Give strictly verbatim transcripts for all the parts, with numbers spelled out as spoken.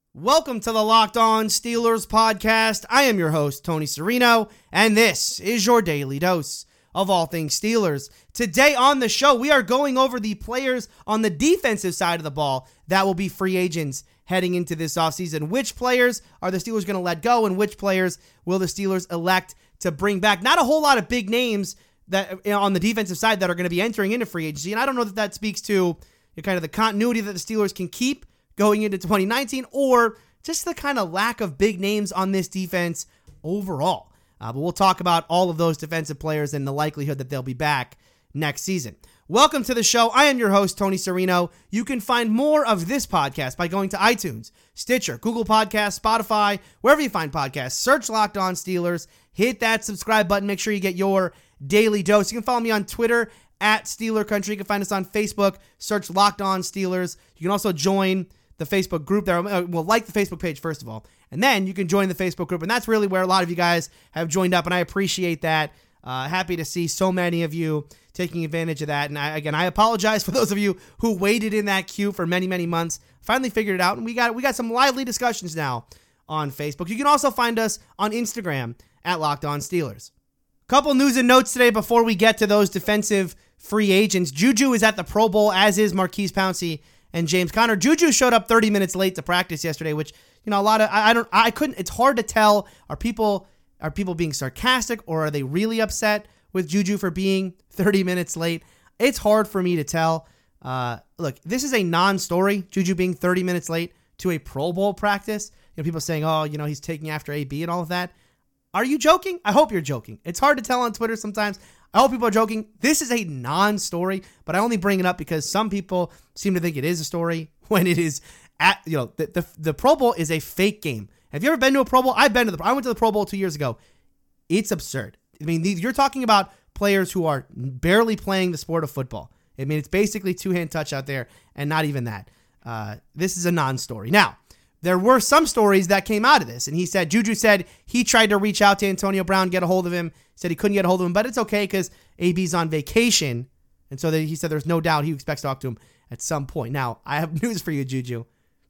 Welcome to the Locked On Steelers podcast. I am your host, Tony Serino, and this is your daily dose of all things Steelers. Today on the show, we are going over the players on the defensive side of the ball that will be free agents heading into this offseason. Which players are the Steelers going to let go, and which players will the Steelers elect to bring back? Not a whole lot of big names that on the defensive side that are going to be entering into free agency, and I don't know that that speaks to kind of the continuity that the Steelers can keep going into twenty nineteen, or just the kind of lack of big names on this defense overall. Uh, but we'll talk about all of those defensive players and the likelihood that they'll be back next season. Welcome to the show. I am your host, Tony Serino. You can find more of this podcast by going to iTunes, Stitcher, Google Podcasts, Spotify, wherever you find podcasts. Search Locked On Steelers. Hit that subscribe button. Make sure you get your daily dose. You can follow me on Twitter at Steeler Country. You can find us on Facebook. Search Locked On Steelers. You can also join the Facebook group there. Well, like the Facebook page, first of all, and then you can join the Facebook group, and that's really where a lot of you guys have joined up, and I appreciate that. Uh, happy to see so many of you taking advantage of that, and I, again, I apologize for those of you who waited in that queue for many, many months. Finally figured it out, and we got we got some lively discussions now on Facebook. You can also find us on Instagram at Locked On Steelers. Couple news and notes today before we get to those defensive free agents. Juju is at the Pro Bowl, as is Maurkice Pouncey and James Conner. Juju showed up thirty minutes late to practice yesterday, which, you know, a lot of, I, I don't, I couldn't, it's hard to tell. Are people, are people being sarcastic, or are they really upset with Juju for being thirty minutes late? It's hard for me to tell. Uh, look, this is a non-story, Juju being thirty minutes late to a Pro Bowl practice. You know, people saying, oh, you know, he's taking after A B and all of that. Are you joking? I hope you're joking. It's hard to tell on Twitter sometimes. I hope people are joking. This is a non-story, but I only bring it up because some people seem to think it is a story when it is at, you know, the, the, the Pro Bowl is a fake game. Have you ever been to a Pro Bowl? I've been to the, I went to the Pro Bowl two years ago. It's absurd. I mean, you're talking about players who are barely playing the sport of football. I mean, it's basically two-hand touch out there, and not even that. Uh, this is a non-story. Now, there were some stories that came out of this, and he said, Juju said he tried to reach out to Antonio Brown, get a hold of him, said he couldn't get a hold of him, but it's okay because A B's on vacation, and so that he said there's no doubt he expects to talk to him at some point. Now, I have news for you, Juju.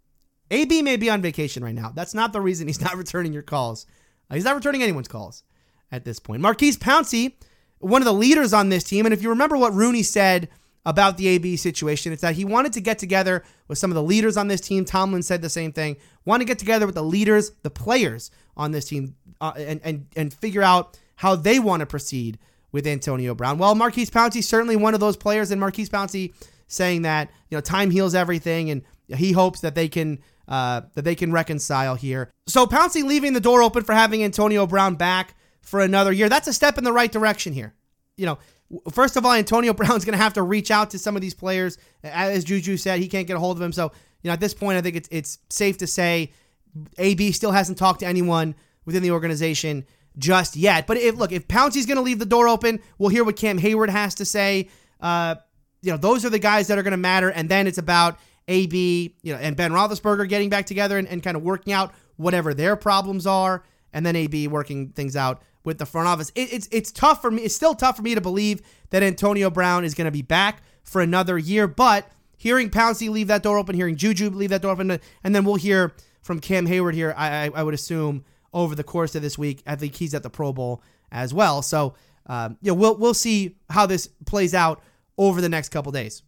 A B may be on vacation right now. That's not the reason he's not returning your calls. Uh, he's not returning anyone's calls at this point. Maurkice Pouncey, one of the leaders on this team, and if you remember what Rooney said about the A B situation, it's that he wanted to get together with some of the leaders on this team. Tomlin said the same thing. Want to get together with the leaders, the players on this team, uh, and, and, and figure out how they want to proceed with Antonio Brown. Well, Maurkice Pouncey, certainly one of those players, and Maurkice Pouncey saying that, you know, time heals everything, and he hopes that they can uh, that they can reconcile here. So Pouncey leaving the door open for having Antonio Brown back for another year. That's a step in the right direction here. You know, first of all, Antonio Brown's going to have to reach out to some of these players. As Juju said, he can't get a hold of him. So, you know, at this point, I think it's it's safe to say A B still hasn't talked to anyone within the organization just yet. But if look, if Pouncey's going to leave the door open, we'll hear what Cam Hayward has to say. Uh, you know, those are the guys that are going to matter. And then it's about A B, you know, and Ben Roethlisberger getting back together and, and kind of working out whatever their problems are. And then A B working things out with the front office. It, it's it's tough for me. It's still tough for me to believe that Antonio Brown is going to be back for another year. But hearing Pouncey leave that door open, hearing Juju leave that door open, and then we'll hear from Cam Hayward here, I, I, I would assume, over the course of this week. I think he's at the Pro Bowl as well. So, um, you know, we'll we'll see how this plays out over the next couple days.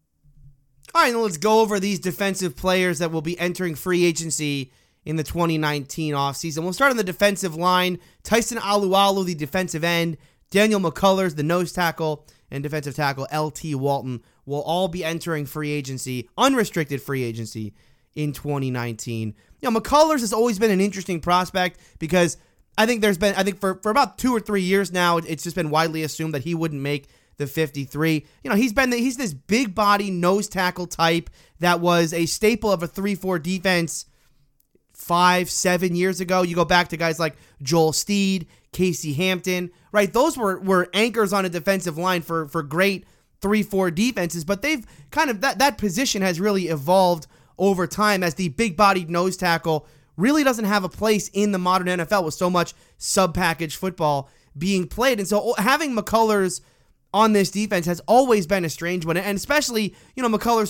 All right, now let's go over these defensive players that will be entering free agency in the twenty nineteen offseason. We'll start on the defensive line. Tyson Alualu, the defensive end. Daniel McCullers, the nose tackle, and defensive tackle L T Walton will all be entering free agency, unrestricted free agency, in twenty nineteen. You know, McCullers has always been an interesting prospect because I think there's been, I think for, for about two or three years now, it's just been widely assumed that he wouldn't make the fifty-three. You know, he's been, he's this big body nose tackle type that was a staple of a three four defense five, seven years ago. You go back to guys like Joel Steed, Casey Hampton, right? Those were, were anchors on a defensive line for, for great three four defenses, but they've kind of, that, that position has really evolved over time as the big-bodied nose tackle really doesn't have a place in the modern N F L with so much sub-package football being played. And so having McCullers on this defense has always been a strange one, and especially, you know, McCullers, who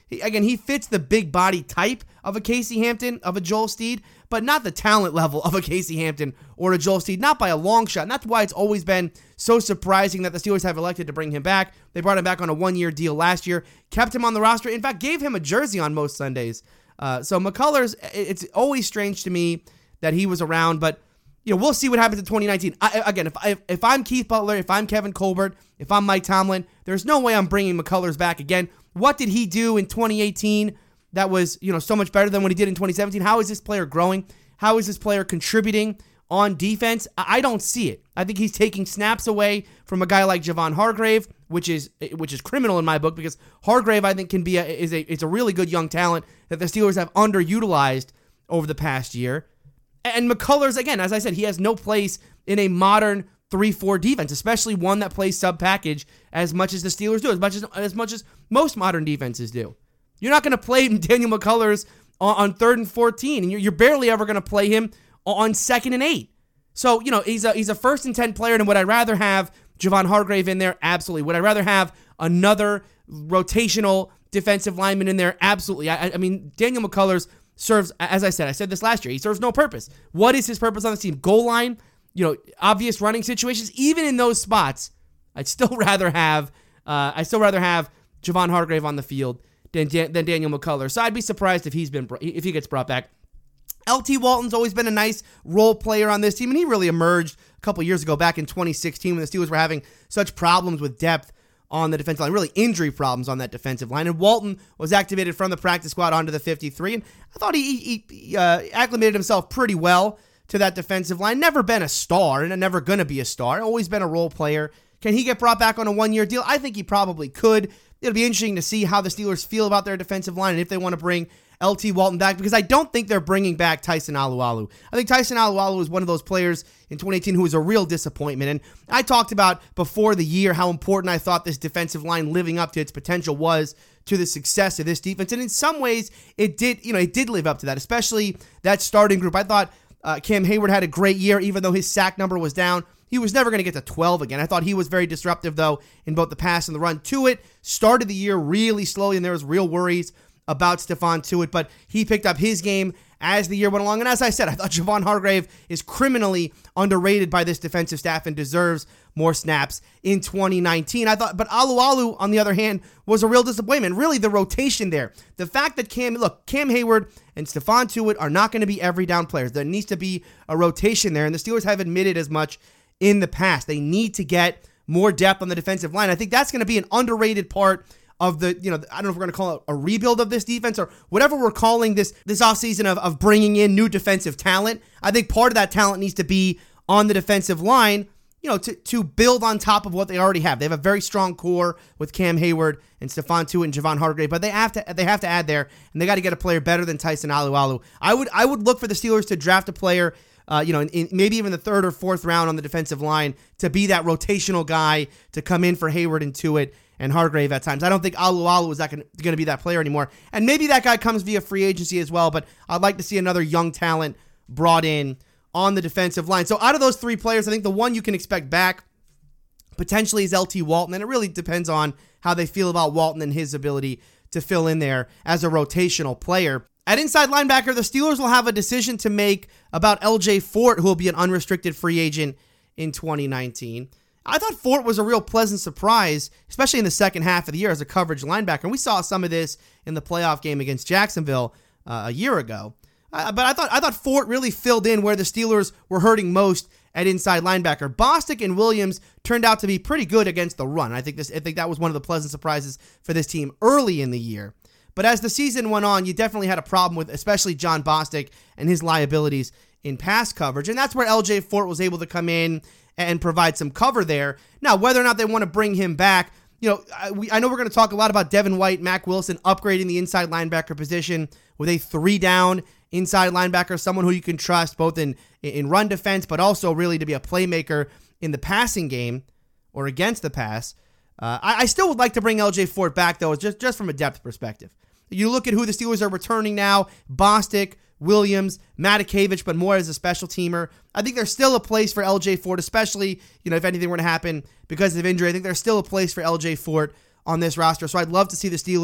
He, again, he fits the big body type of a Casey Hampton, of a Joel Steed, but not the talent level of a Casey Hampton or a Joel Steed, not by a long shot. And that's why it's always been so surprising that the Steelers have elected to bring him back. They brought him back on a one-year deal last year, kept him on the roster, in fact, gave him a jersey on most Sundays. Uh, so McCullers, it's always strange to me that he was around, but you know, we'll see what happens in twenty nineteen. I, again, if, I, if I'm Keith Butler, if I'm Kevin Colbert, if I'm Mike Tomlin, there's no way I'm bringing McCullers back again. What did he do in twenty eighteen that was, you know, so much better than what he did in twenty seventeen? How is this player growing? How is this player contributing on defense? I don't see it. I think he's taking snaps away from a guy like Javon Hargrave, which is which is criminal in my book, because Hargrave, I think, can be a, is a it's a really good young talent that the Steelers have underutilized over the past year. And McCullers, again, as I said, he has no place in a modern three four defense, especially one that plays sub-package as much as the Steelers do, as much as as much as most modern defenses do. You're not going to play Daniel McCullers on, on third and fourteen, and you're, you're barely ever going to play him on second and eight. So, you know, he's a he's a first and ten player, and would I rather have Javon Hargrave in there? Absolutely. Would I rather have another rotational defensive lineman in there? Absolutely. I, I mean, Daniel McCullers serves, as I said, I said this last year, he serves no purpose. What is his purpose on this team? Goal line, you know, obvious running situations. Even in those spots, I'd still rather have, uh, I'd still rather have Javon Hargrave on the field than than Daniel McCullers. So I'd be surprised if he's been if he gets brought back. L T Walton's always been a nice role player on this team, and he really emerged a couple years ago, back in twenty sixteen, when the Steelers were having such problems with depth on the defensive line, really injury problems on that defensive line. And Walton was activated from the practice squad onto the fifty-three, and I thought he, he uh, acclimated himself pretty well to that defensive line. Never been a star, and never going to be a star. Always been a role player. Can he get brought back on a one-year deal? I think he probably could. It'll be interesting to see how the Steelers feel about their defensive line and if they want to bring L T Walton back, because I don't think they're bringing back Tyson Alualu. I think Tyson Alualu was one of those players in twenty eighteen who was a real disappointment. And I talked about before the year how important I thought this defensive line living up to its potential was to the success of this defense. And in some ways, it did, you know, it did live up to that, especially that starting group. I thought uh, Cam Hayward had a great year, even though his sack number was down. He was never going to get to twelve again. I thought he was very disruptive, though, in both the pass and the run. Tuitt started the year really slowly, and there was real worries about Stephon Tuitt, but he picked up his game as the year went along. And as I said, I thought Javon Hargrave is criminally underrated by this defensive staff and deserves more snaps in twenty nineteen. I thought, but Alualu, on the other hand, was a real disappointment. Really, the rotation there. The fact that Cam, look, Cam Hayward and Stephon Tuitt are not going to be every down players. There needs to be a rotation there, and the Steelers have admitted as much in the past. They need to get more depth on the defensive line. I think that's going to be an underrated part of the, you know, I don't know if we're going to call it a rebuild of this defense or whatever we're calling this this offseason of, of bringing in new defensive talent. I think part of that talent needs to be on the defensive line, you know, to, to build on top of what they already have. They have a very strong core with Cam Hayward and Stephon Tuitt and Javon Hargrave, but they have to they have to add there, and they got to get a player better than Tyson Alualu. I would I would look for the Steelers to draft a player, Uh, you know, in, in maybe even the third or fourth round on the defensive line to be that rotational guy to come in for Hayward and Tuitt and Hargrave at times. I don't think Alualu is going to be that player anymore. And maybe that guy comes via free agency as well, but I'd like to see another young talent brought in on the defensive line. So out of those three players, I think the one you can expect back potentially is L T Walton, and it really depends on how they feel about Walton and his ability to fill in there as a rotational player. At inside linebacker, the Steelers will have a decision to make about L J Fort, who will be an unrestricted free agent in twenty nineteen. I thought Fort was a real pleasant surprise, especially in the second half of the year as a coverage linebacker. And we saw some of this in the playoff game against Jacksonville uh, a year ago. Uh, but I thought I thought Fort really filled in where the Steelers were hurting most at inside linebacker. Bostic and Williams turned out to be pretty good against the run. I think this I think that was one of the pleasant surprises for this team early in the year. But as the season went on, you definitely had a problem with especially John Bostic and his liabilities in pass coverage. And that's where L J Fort was able to come in and provide some cover there. Now, whether or not they want to bring him back, you know, I, we, I know we're going to talk a lot about Devin White, Mack Wilson upgrading the inside linebacker position with a three-down inside linebacker, someone who you can trust both in, in run defense, but also really to be a playmaker in the passing game or against the pass. Uh, I, I still would like to bring L J Fort back, though, just, just from a depth perspective. You look at who the Steelers are returning now, Bostic, Williams, Matakevich, but more as a special teamer. I think there's still a place for L J Fort, especially, you know, if anything were to happen because of injury. I think there's still a place for L J Fort on this roster. So I'd love to see the Steelers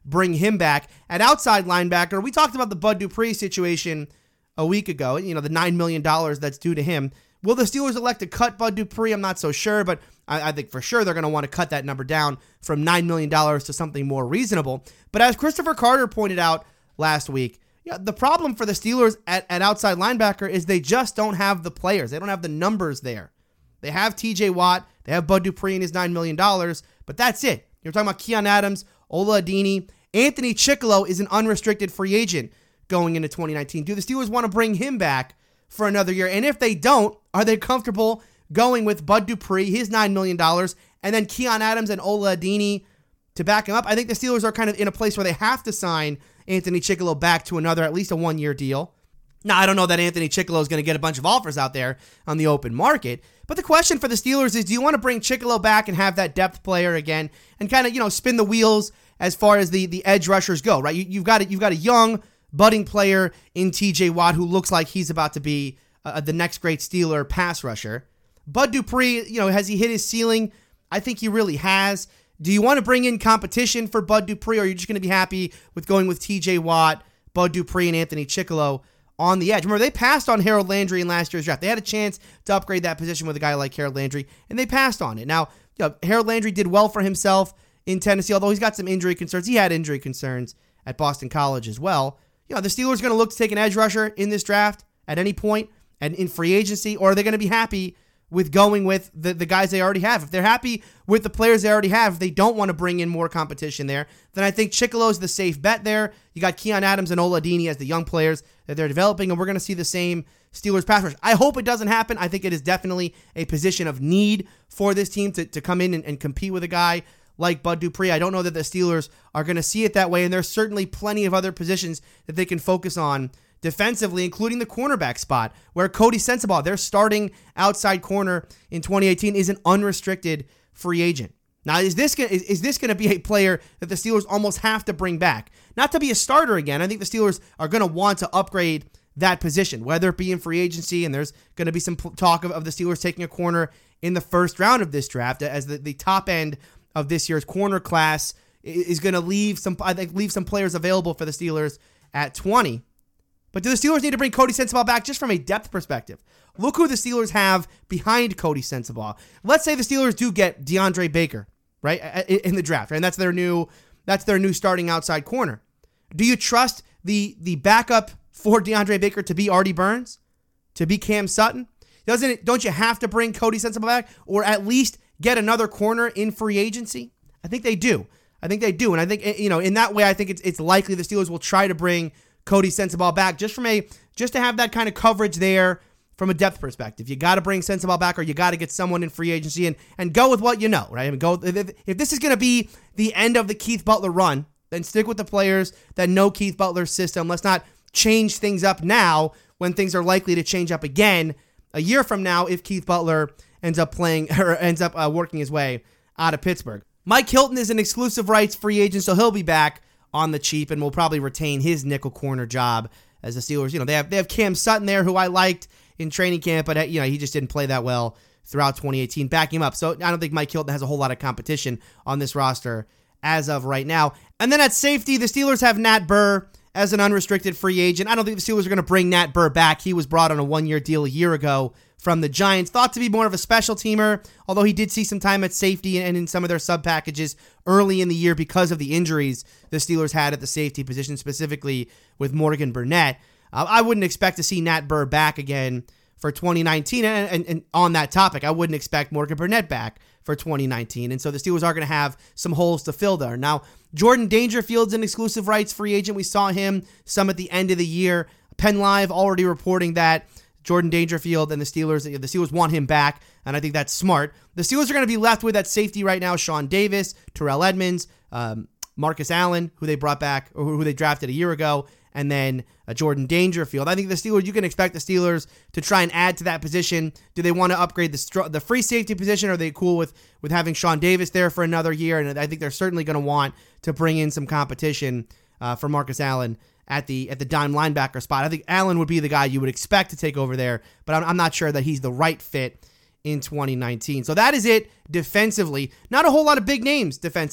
bring him back. At outside linebacker, we talked about the Bud Dupree situation a week ago, you know, the nine million dollars that's due to him. Will the Steelers elect to cut Bud Dupree? I'm not so sure, but I, I think for sure they're going to want to cut that number down from nine million dollars to something more reasonable. But as Christopher Carter pointed out last week, yeah, the problem for the Steelers at, at outside linebacker is they just don't have the players. They don't have the numbers there. They have T J Watt. They have Bud Dupree and his nine million dollars, but that's it. You're talking about Keon Adams, Ola Adini. Anthony Chickillo is an unrestricted free agent going into twenty nineteen. Do the Steelers want to bring him back for another year? And if they don't, are they comfortable going with Bud Dupree, his nine million dollars, and then Keon Adams and Ola Adini to back him up? I think the Steelers are kind of in a place where they have to sign Anthony Chickillo back to another, at least a one-year deal. Now, I don't know that Anthony Chickillo is going to get a bunch of offers out there on the open market, but the question for the Steelers is, do you want to bring Chickillo back and have that depth player again and kind of, you know, spin the wheels as far as the, the edge rushers go, right? You, you've got it. You've got a young, budding player in T J Watt who looks like he's about to be uh, the next great Steeler pass rusher. Bud Dupree, you know, has he hit his ceiling? I think he really has. Do you want to bring in competition for Bud Dupree, or are you just going to be happy with going with T J Watt, Bud Dupree, and Anthony Chickillo on the edge? Remember, they passed on Harold Landry in last year's draft. They had a chance to upgrade that position with a guy like Harold Landry, and they passed on it. Now, you know, Harold Landry did well for himself in Tennessee, although he's got some injury concerns. He had injury concerns at Boston College as well. You know, the Steelers are going to look to take an edge rusher in this draft at any point and in free agency, or are they going to be happy with going with the, the guys they already have? If they're happy with the players they already have, if they don't want to bring in more competition there, then I think Chickillo's the safe bet there. You got Keon Adams and Ola Adini as the young players that they're developing, and we're going to see the same Steelers pass rush. I hope it doesn't happen. I think it is definitely a position of need for this team to, to come in and, and compete with a guy like Bud Dupree. I don't know that the Steelers are going to see it that way, and there's certainly plenty of other positions that they can focus on defensively, including the cornerback spot, where Cody Sensabaugh, their starting outside corner in twenty eighteen, is an unrestricted free agent. Now, is this gonna, is, is this going to be a player that the Steelers almost have to bring back? Not to be a starter again. I think the Steelers are going to want to upgrade that position, whether it be in free agency, and there's going to be some talk of, of the Steelers taking a corner in the first round of this draft, as the, the top end of this year's corner class is going to leave some, I think, leave some players available for the Steelers at twenty. But do the Steelers need to bring Cody Sensabaugh back just from a depth perspective? Look who the Steelers have behind Cody Sensabaugh. Let's say the Steelers do get DeAndre Baker, right, in the draft, right? And that's their new that's their new starting outside corner. Do you trust the the backup for DeAndre Baker to be Artie Burns, to be Cam Sutton? Doesn't it, don't you have to bring Cody Sensabaugh back, or at least get another corner in free agency? I think they do. I think they do, and I think, you know, in that way, I think it's it's likely the Steelers will try to bring Cody Sensabaugh back just from a just to have that kind of coverage there from a depth perspective. You got to bring Sensabaugh back, or you got to get someone in free agency and and go with what you know, right? I mean, go if, if this is going to be the end of the Keith Butler run, then stick with the players that know Keith Butler's system. Let's not change things up now when things are likely to change up again a year from now if Keith Butler ends up playing or ends up uh, working his way out of Pittsburgh. Mike Hilton is an exclusive rights free agent, so he'll be back on the cheap and will probably retain his nickel corner job as the Steelers. You know, they have they have Cam Sutton there, who I liked in training camp, but you know, he just didn't play that well throughout twenty eighteen. Back him up. So I don't think Mike Hilton has a whole lot of competition on this roster as of right now. And then at safety, the Steelers have Nat Burr as an unrestricted free agent. I don't think the Steelers are going to bring Nat Burr back. He was brought on a one-year deal a year ago from the Giants, thought to be more of a special teamer, although he did see some time at safety and in some of their sub packages early in the year because of the injuries the Steelers had at the safety position, specifically with Morgan Burnett. Uh, I wouldn't expect to see Nat Burr back again for twenty nineteen, and, and, and on that topic, I wouldn't expect Morgan Burnett back for twenty nineteen, and so the Steelers are going to have some holes to fill there. Now, Jordan Dangerfield's an exclusive rights free agent. We saw him some at the end of the year. Penn Live already reporting that Jordan Dangerfield and the Steelers, the Steelers want him back, and I think that's smart. The Steelers are going to be left with at safety right now Sean Davis, Terrell Edmonds, um, Marcus Allen, who they brought back, or who they drafted a year ago, and then uh, Jordan Dangerfield. I think the Steelers, you can expect the Steelers to try and add to that position. Do they want to upgrade the str- the free safety position? Or are they cool with, with having Sean Davis there for another year? And I think they're certainly going to want to bring in some competition uh, for Marcus Allen at the at the dime linebacker spot. I think Allen would be the guy you would expect to take over there, but I'm, I'm not sure that he's the right fit in twenty nineteen. So that is it defensively. Not a whole lot of big names defensively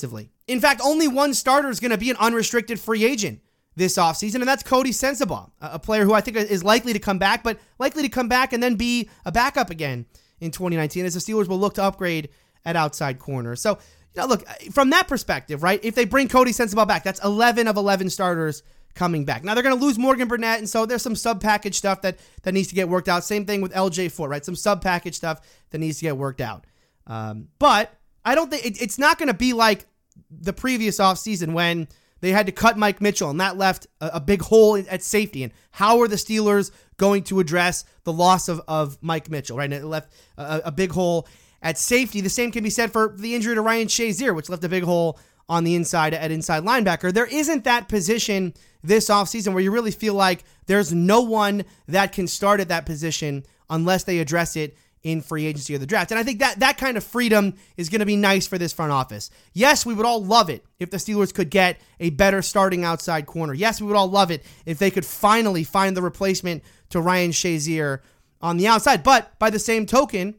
In fact, only one starter is going to be an unrestricted free agent this offseason, and that's Cody Sensabaugh, a player who I think is likely to come back, but likely to come back and then be a backup again in twenty nineteen, as the Steelers will look to upgrade at outside corner. So, you know, look, from that perspective, right, if they bring Cody Sensabaugh back, that's eleven of eleven starters coming back. Now, they're going to lose Morgan Burnett, and so there's some sub-package stuff that, that needs to get worked out. Same thing with L J Fort, right? Some sub-package stuff that needs to get worked out. Um, but I don't think it, it's not going to be like the previous offseason when they had to cut Mike Mitchell, and that left a, a big hole at safety. And how are the Steelers going to address the loss of, of Mike Mitchell, right? And it left a, a big hole at safety. The same can be said for the injury to Ryan Shazier, which left a big hole on the inside at inside linebacker. There isn't that position this offseason where you really feel like there's no one that can start at that position unless they address it in free agency or the draft. And I think that that kind of freedom is going to be nice for this front office. Yes, we would all love it if the Steelers could get a better starting outside corner. Yes, we would all love it if they could finally find the replacement to Ryan Shazier on the outside. But by the same token,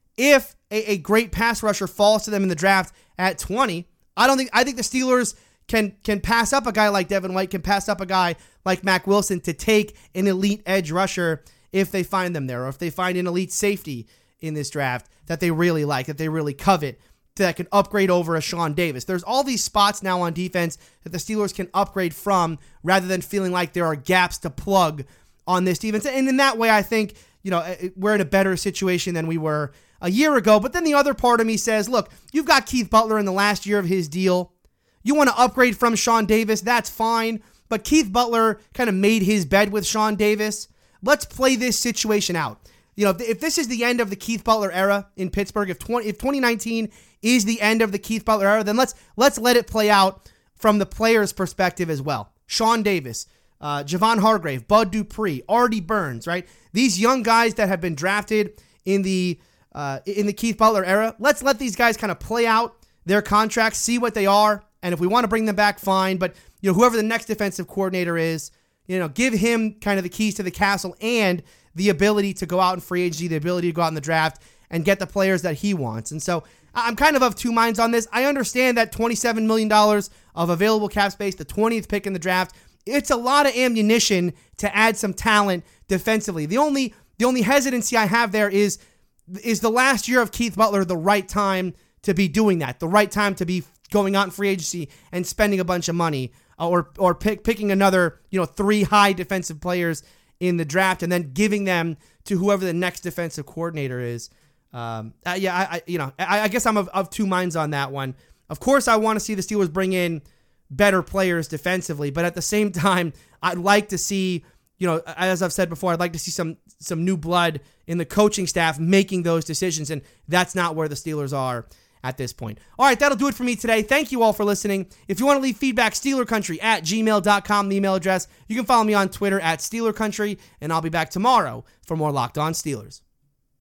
if a, a great pass rusher falls to them in the draft at twenty, I don't think I think the Steelers can can pass up a guy like Devin White, can pass up a guy like Mack Wilson to take an elite edge rusher if they find them there, or if they find an elite safety in this draft that they really like, that they really covet, that can upgrade over a Sean Davis. There's all these spots now on defense that the Steelers can upgrade from rather than feeling like there are gaps to plug on this defense. And in that way, I think, you know, we're in a better situation than we were a year ago. But then the other part of me says, look, you've got Keith Butler in the last year of his deal. You want to upgrade from Sean Davis, that's fine. But Keith Butler kind of made his bed with Sean Davis. Let's play this situation out. You know, if, if this is the end of the Keith Butler era in Pittsburgh, if twenty if twenty nineteen is the end of the Keith Butler era, then let's let's let it play out from the player's perspective as well. Sean Davis, uh, Javon Hargrave, Bud Dupree, Artie Burns, right? These young guys that have been drafted in the uh, in the Keith Butler era. Let's let these guys kind of play out their contracts, see what they are, and if we want to bring them back, fine. But you know, whoever the next defensive coordinator is, you know, give him kind of the keys to the castle and the ability to go out in free agency, the ability to go out in the draft and get the players that he wants. And so I'm kind of of two minds on this. I understand that twenty-seven million dollars of available cap space, the twentieth pick in the draft, it's a lot of ammunition to add some talent defensively. The only the only hesitancy I have there is, is the last year of Keith Butler the right time to be doing that, the right time to be going out in free agency and spending a bunch of money, or or pick, picking another, you know, three high defensive players in the draft and then giving them to whoever the next defensive coordinator is. Um, uh, yeah, I, I you know I, I guess I'm of, of two minds on that one. Of course, I want to see the Steelers bring in better players defensively, but at the same time, I'd like to see, you know, as I've said before, I'd like to see some some new blood in the coaching staff making those decisions, and that's not where the Steelers are at this point. All right, that'll do it for me today. Thank you all for listening. If you want to leave feedback, steelercountry at gmail dot com, the email address. You can follow me on Twitter at Steeler Country, and I'll be back tomorrow for more Locked On Steelers.